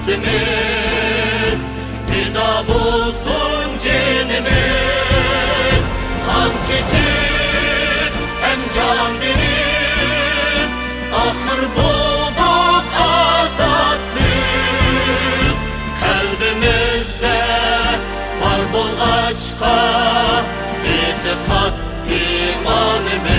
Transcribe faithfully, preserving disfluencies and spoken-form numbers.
Derdimiz fida bulsun cinimiz. Kan keçip hem can verip ahır bulduk azatlık. Kalbimizde var bulgaçka itikat imanımız.